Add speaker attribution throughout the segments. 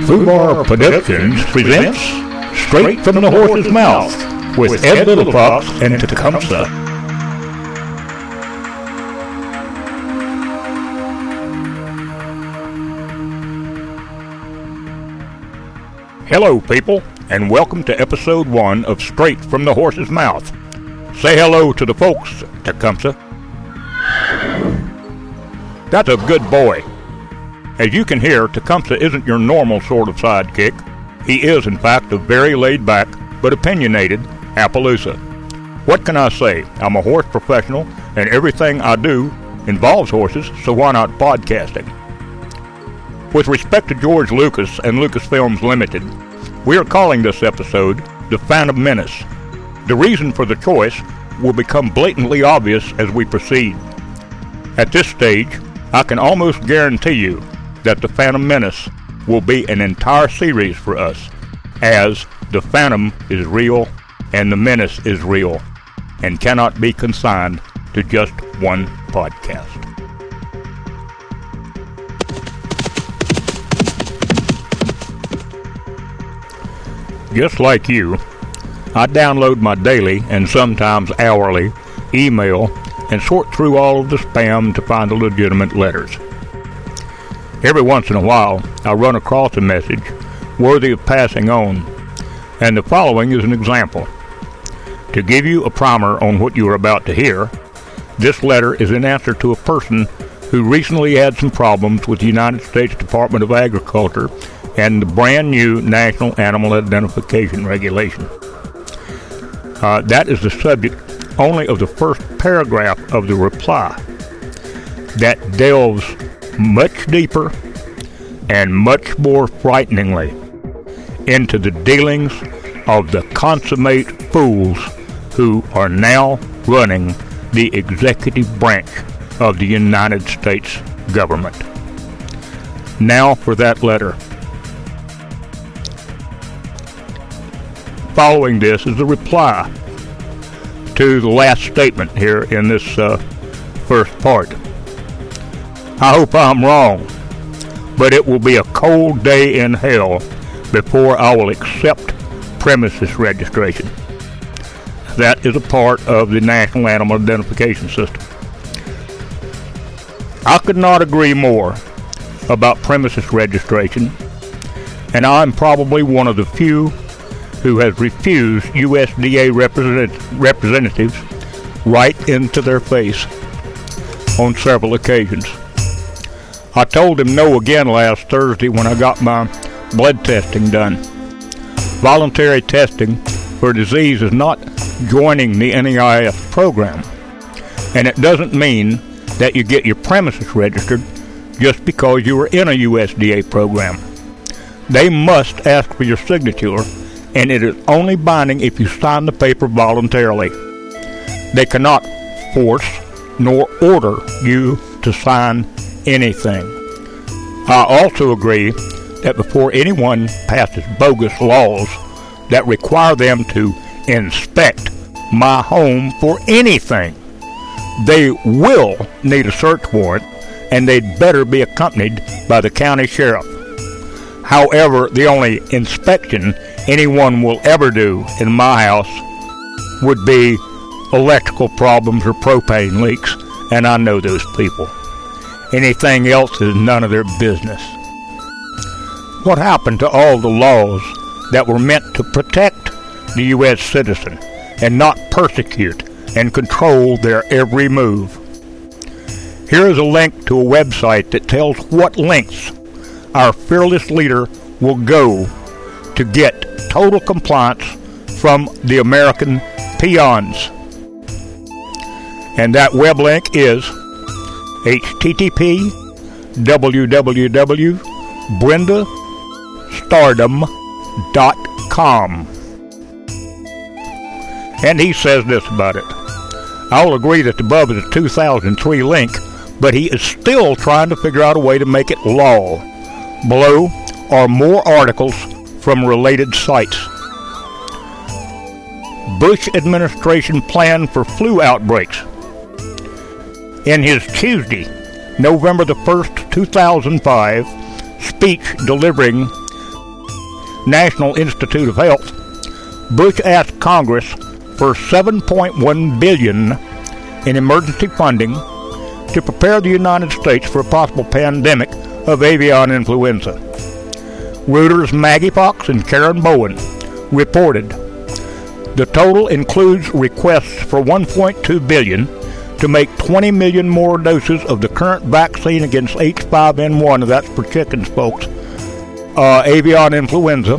Speaker 1: Fubar Productions presents Straight from the Horse's Mouth with Ed Littlefox and Tecumseh. Hello, people, and welcome to episode 1 of Straight from the Horse's Mouth. Say hello to the folks, Tecumseh. That's a good boy. As you can hear, Tecumseh isn't your normal sort of sidekick. He is, in fact, a very laid-back but opinionated Appaloosa. What can I say? I'm a horse professional, and everything I do involves horses, so why not podcasting? With respect to George Lucas and Lucasfilms Limited, we are calling this episode The Phantom Menace. The reason for the choice will become blatantly obvious as we proceed. At this stage, I can almost guarantee you that The Phantom Menace will be an entire series for us, as the Phantom is real and the Menace is real, and cannot be consigned to just one podcast. Just like you, I download my daily and sometimes hourly email and sort through all of the spam to find the legitimate letters. Every once in a while, I run across a message worthy of passing on, and the following is an example. To give you a primer on what you are about to hear, this letter is in answer to a person who recently had some problems with the United States Department of Agriculture and the brand new National Animal Identification Regulation. That is the subject only of the first paragraph of the reply that delves much deeper and much more frighteningly into the dealings of the consummate fools who are now running the executive branch of the United States government. Now for that letter. Following this is the reply to the last statement here in this first part. I hope I'm wrong, but it will be a cold day in hell before I will accept premises registration. That is a part of the National Animal Identification System. I could not agree more about premises registration, and I'm probably one of the few who has refused USDA representatives right into their face on several occasions. I told him no again last Thursday when I got my blood testing done. Voluntary testing for disease is not joining the NAIS program, and it doesn't mean that you get your premises registered just because you are in a USDA program. They must ask for your signature, and it is only binding if you sign the paper voluntarily. They cannot force nor order you to sign anything. I also agree that before anyone passes bogus laws that require them to inspect my home for anything, they will need a search warrant, and they'd better be accompanied by the county sheriff. However, the only inspection anyone will ever do in my house would be electrical problems or propane leaks, and I know those people. Anything else is none of their business. What happened to all the laws that were meant to protect the U.S. citizen and not persecute and control their every move? Here is a link to a website that tells what lengths our fearless leader will go to get total compliance from the American peons. And that web link is http://brendastardom.com. And he says this about it. I will agree that the above is a 2003 link, but he is still trying to figure out a way to make it law. Below are more articles from related sites. Bush administration plan for flu outbreaks. In his Tuesday, November the 1st, 2005, speech delivering National Institute of Health, Bush asked Congress for $7.1 billion in emergency funding to prepare the United States for a possible pandemic of avian influenza. Reuters' Maggie Fox and Karen Bowen reported the total includes requests for $1.2 billion to make 20 million more doses of the current vaccine against H5N1, that's for chickens, folks, avian influenza,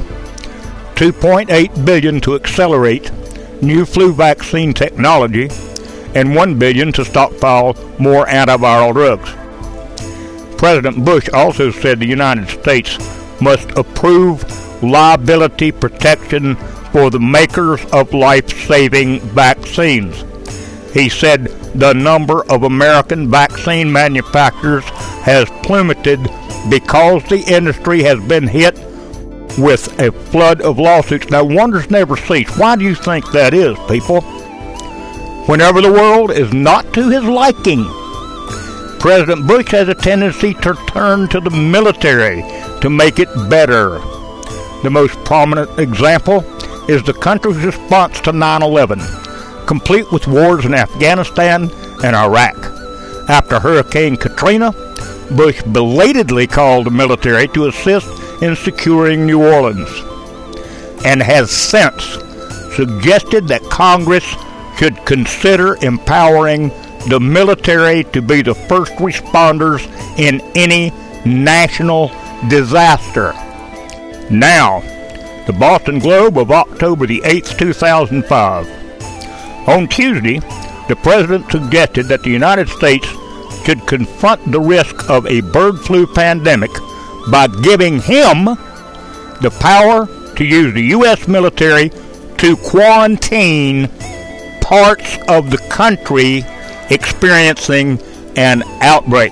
Speaker 1: $2.8 billion to accelerate new flu vaccine technology, and $1 billion to stockpile more antiviral drugs. President Bush also said the United States must approve liability protection for the makers of life-saving vaccines. He said the number of American vaccine manufacturers has plummeted because the industry has been hit with a flood of lawsuits. Now, wonders never cease. Why do you think that is, people? Whenever the world is not to his liking, President Bush has a tendency to turn to the military to make it better. The most prominent example is the country's response to 9/11, complete with wars in Afghanistan and Iraq. After Hurricane Katrina, Bush belatedly called the military to assist in securing New Orleans, and has since suggested that Congress should consider empowering the military to be the first responders in any national disaster. Now, the Boston Globe of October the 8th, 2005. On Tuesday, the president suggested that the United States should confront the risk of a bird flu pandemic by giving him the power to use the U.S. military to quarantine parts of the country experiencing an outbreak.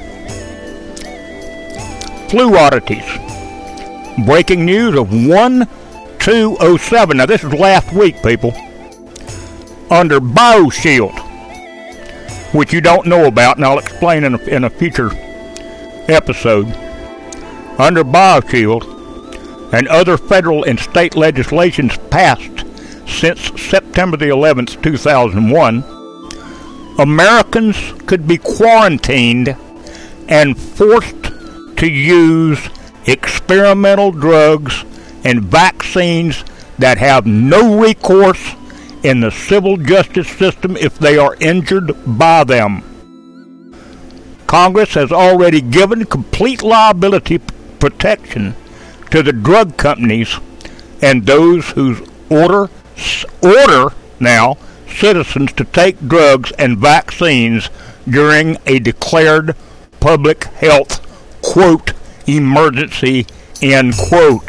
Speaker 1: Flu oddities. Breaking news of 1207. Now, this is last week, people. Under BioShield, which you don't know about, and I'll explain in a future episode. Under BioShield and other federal and state legislations passed since September the 11th, 2001, Americans could be quarantined and forced to use experimental drugs and vaccines that have no recourse in the civil justice system if they are injured by them. Congress has already given complete liability protection to the drug companies and those who order now citizens to take drugs and vaccines during a declared public health, quote, emergency, end quote.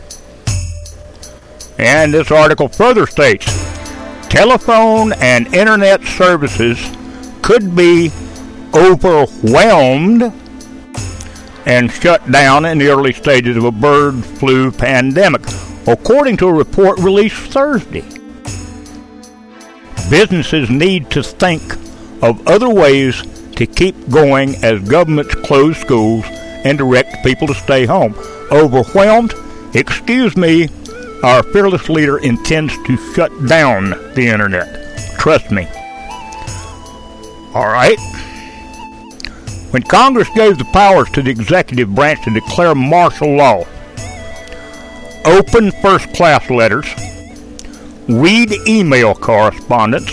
Speaker 1: And this article further states, telephone and internet services could be overwhelmed and shut down in the early stages of a bird flu pandemic, according to a report released Thursday. Businesses need to think of other ways to keep going as governments close schools and direct people to stay home. Overwhelmed? Excuse me, our fearless leader intends to shut down the internet. Trust me. All right. When Congress gave the powers to the executive branch to declare martial law, open first-class letters, read email correspondence,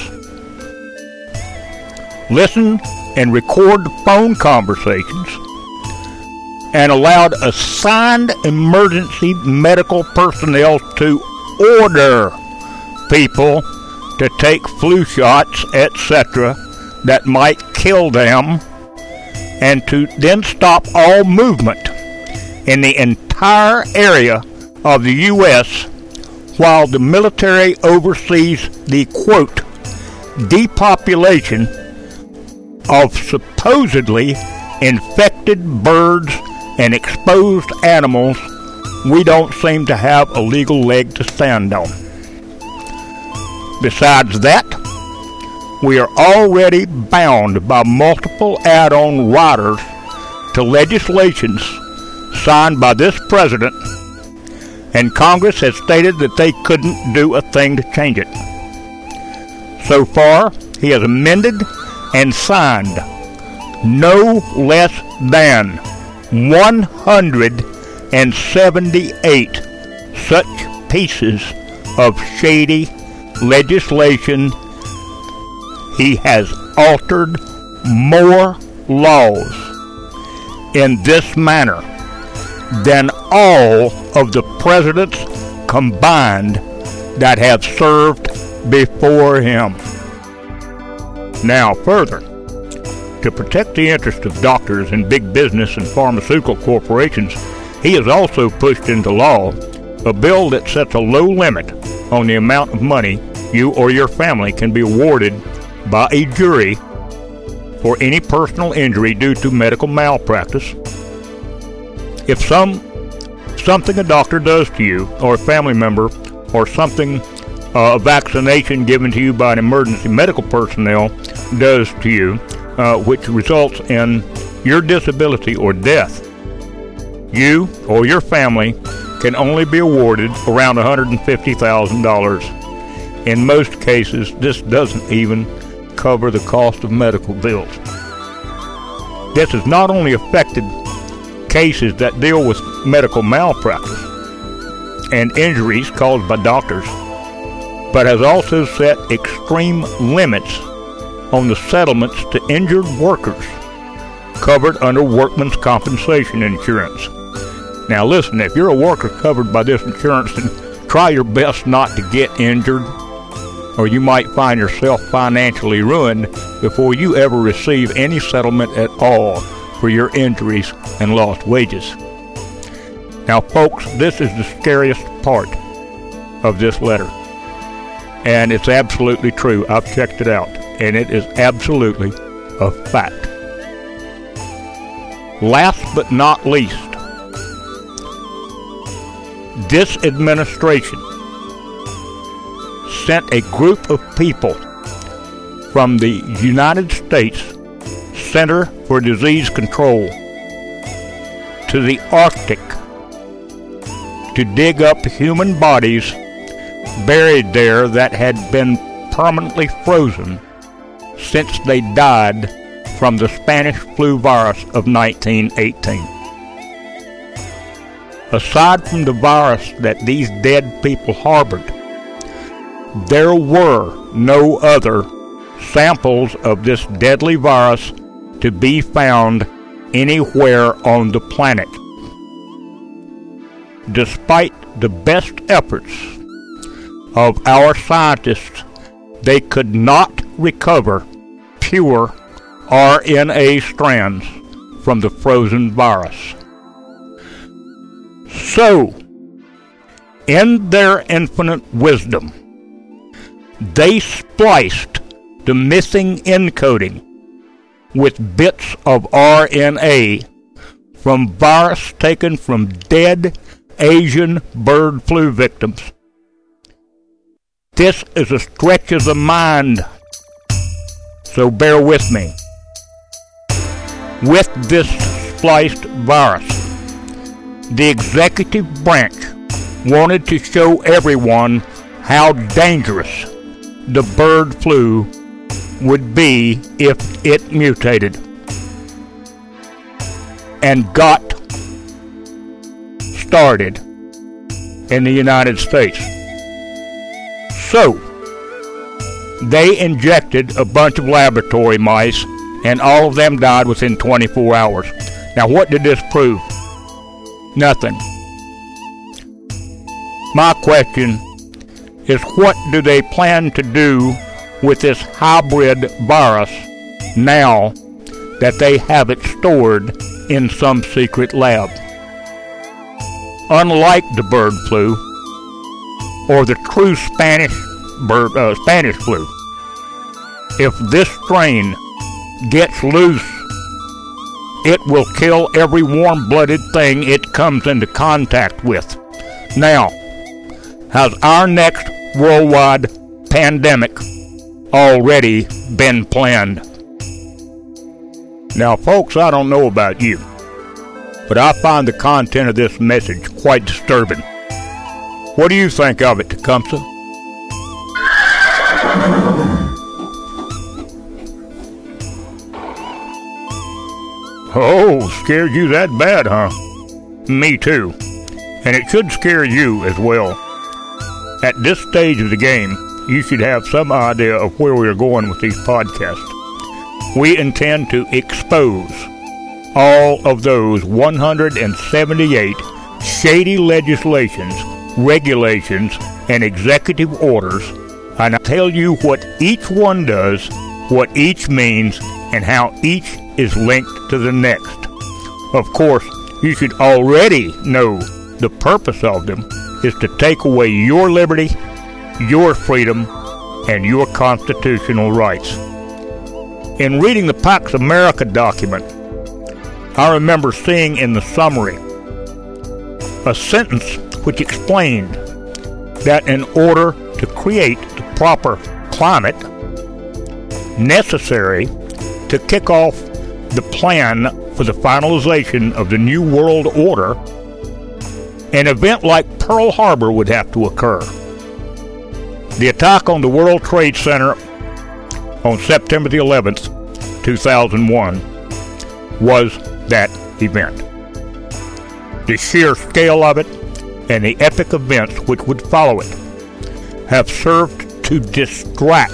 Speaker 1: listen and record phone conversations, and allowed assigned emergency medical personnel to order people to take flu shots, etc., that might kill them, and to then stop all movement in the entire area of the U.S. while the military oversees the, quote, depopulation of supposedly infected birds and exposed animals we don't seem to have a legal leg to stand on. Besides that, we are already bound by multiple add-on riders to legislations signed by this president and Congress has stated that they couldn't do a thing to change it. So far, he has amended and signed no less than 178 such pieces of shady legislation. He has altered more laws in this manner than all of the presidents combined that have served before him. Now, further, to protect the interests of doctors and big business and pharmaceutical corporations, he has also pushed into law a bill that sets a low limit on the amount of money you or your family can be awarded by a jury for any personal injury due to medical malpractice. If something a doctor does to you or a family member, or something a vaccination given to you by an emergency medical personnel does to you, which results in your disability or death, you or your family can only be awarded around $150,000. In most cases, this doesn't even cover the cost of medical bills. This has not only affected cases that deal with medical malpractice and injuries caused by doctors, but has also set extreme limits on the settlements to injured workers covered under workman's compensation insurance. Now listen, if you're a worker covered by this insurance, then try your best not to get injured, or you might find yourself financially ruined before you ever receive any settlement at all for your injuries and lost wages. Now folks, this is the scariest part of this letter. And it's absolutely true. I've checked it out, and it is absolutely a fact. Last but not least, this administration sent a group of people from the United States Center for Disease Control to the Arctic to dig up human bodies buried there that had been permanently frozen since they died from the Spanish flu virus of 1918. Aside from the virus that these dead people harbored, there were no other samples of this deadly virus to be found anywhere on the planet. Despite the best efforts of our scientists, they could not recover pure RNA strands from the frozen virus. So, in their infinite wisdom, they spliced the missing encoding with bits of RNA from virus taken from dead Asian bird flu victims. This is a stretch of the mind, so bear with me. With this spliced virus, the executive branch wanted to show everyone how dangerous the bird flu would be if it mutated and got started in the United States. So, they injected a bunch of laboratory mice, and all of them died within 24 hours. Now, what did this prove? Nothing. My question is, what do they plan to do with this hybrid virus now that they have it stored in some secret lab? Unlike the bird flu or the true Spanish flu, if this strain gets loose, it will kill every warm-blooded thing it comes into contact with. Now, has our next worldwide pandemic already been planned? Now, folks, I don't know about you, but I find the content of this message quite disturbing. What do you think of it, Tecumseh? Oh, scared you that bad, huh? Me too. And it should scare you as well. At this stage of the game, you should have some idea of where we are going with these podcasts. We intend to expose all of those 178 shady legislations, regulations, and executive orders, and I'll tell you what each one does, what each means, and how each is linked to the next. Of course, you should already know the purpose of them is to take away your liberty, your freedom, and your constitutional rights. In reading the Pax America document, I remember seeing in the summary a sentence which explained that in order to create the proper climate necessary to kick off the plan for the finalization of the New World Order, an event like Pearl Harbor would have to occur. The attack on the World Trade Center on September the 11th, 2001 was that event. The sheer scale of it and the epic events which would follow it have served to distract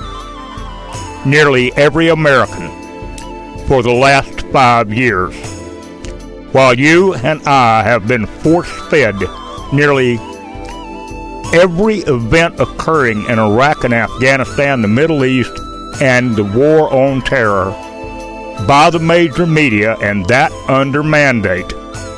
Speaker 1: nearly every American for the last 5 years. While you and I have been force-fed nearly every event occurring in Iraq and Afghanistan, the Middle East, and the war on terror by the major media, and that under mandate,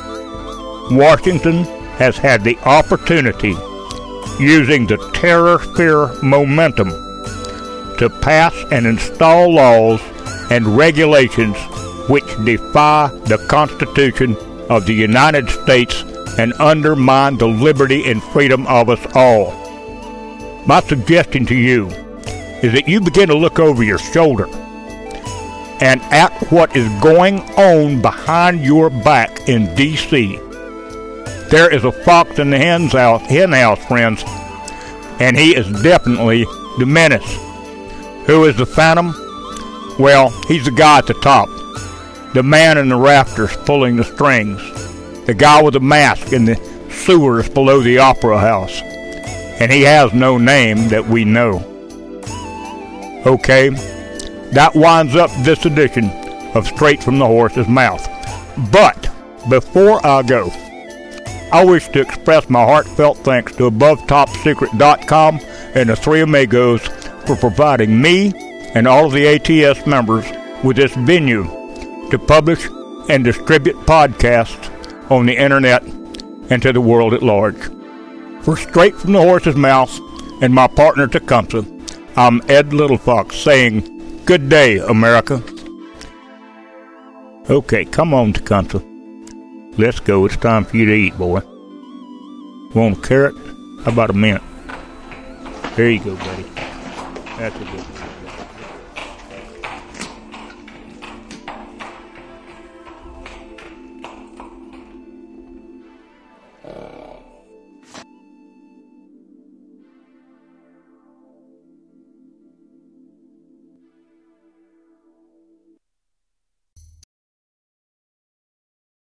Speaker 1: Washington has had the opportunity, using the terror fear momentum, to pass and install laws and regulations which defy the Constitution of the United States and undermine the liberty and freedom of us all. My suggestion to you is that you begin to look over your shoulder and at what is going on behind your back in D.C. There is a fox in the hen house, friends, and he is definitely the menace. Who is the Phantom? Well, he's the guy at the top, the man in the rafters pulling the strings, the guy with the mask in the sewers below the Opera House, and he has no name that we know. Okay, that winds up this edition of Straight from the Horse's Mouth. But before I go, I wish to express my heartfelt thanks to AboveTopSecret.com and the Three Amigos for providing me and all of the ATS members with this venue to publish and distribute podcasts on the internet and to the world at large. For Straight from the Horse's Mouth and my partner Tecumseh, I'm Ed Littlefox saying, good day, America. Okay, come on, Tecumseh. Let's go. It's time for you to eat, boy. Want a carrot? How about a mint? There you go, buddy. That's a good one.